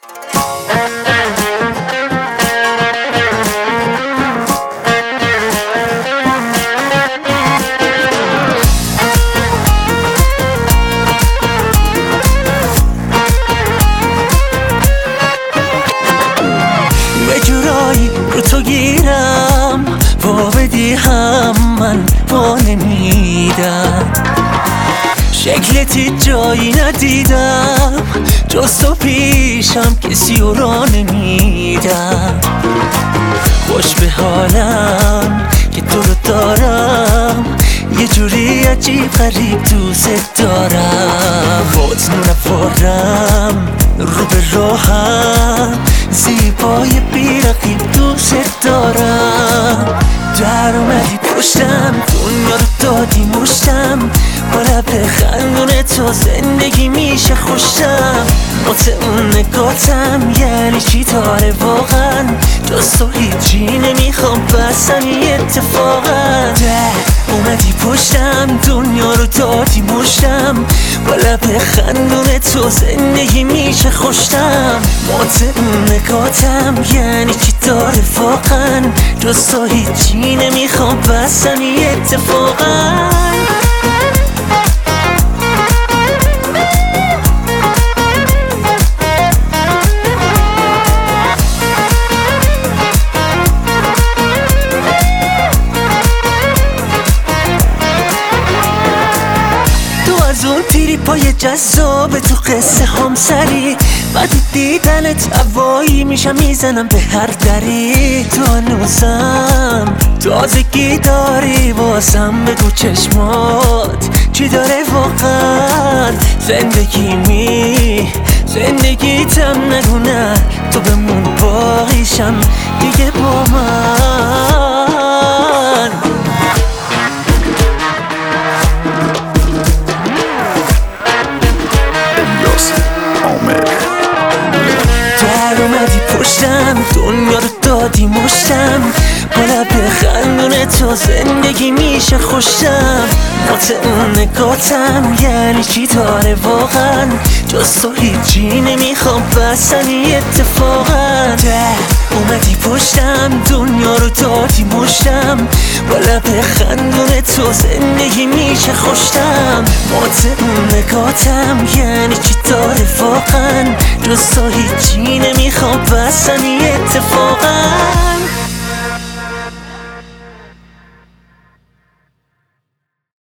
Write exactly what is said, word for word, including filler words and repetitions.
رو تو گیرم وا بدی هم من وا نمیدم، شکلتی جایی ندیدم جز تو پیشم کسی رو را نمیدم. خوش به حالم که تو رو دارم، یه جوری عجیب غریب دوست دارم. بات نفارم رو به راهم، زیبای بی‌رقیب دوست دارم. در اومدی پشتم، دنیا رو دادی مشتم، با لب خندون تو زندگی میشه خوشم. مت اون نگاتم یعنی چی داره واقعا، جز تو هیچی نمیخوام بس همین اتفاقا. در اومدی پشتم، دنیا رو دادی مشتم، با لب خندون تو زندگی میشه خوشم. مت اون نگاتم یعنی چی داره واقعا، جز تو هیچی نمیخوام بس همین اتفاقا. از اون تریپای جذاب تو قصه هم سری، بعد دیدنت هوایی میشم میزنم به هر دری. تو هنوزم تازگی داری واسم، بگو چشمات چی داره واقعا. زندگی می زندگیتم نگو نه، تو بمون باقیشم دیگه با من. در اومدی پشتم، دنیا رو دادی مشتم، با لب خندون تو زندگی میشه خوشم. مت اون نگاتم یعنی چی داره واقعا، جز تو هیچی نمیخوام بس همین اتفاقا. در اومدی پشتم، دنیا رو دادی مشتم، با لب خندون تو زندگی میشه خوشم. مت اون نگاتم یعنی چی داره واقعا، جز تو هیچی نمیخوام بس همین اتفاقا.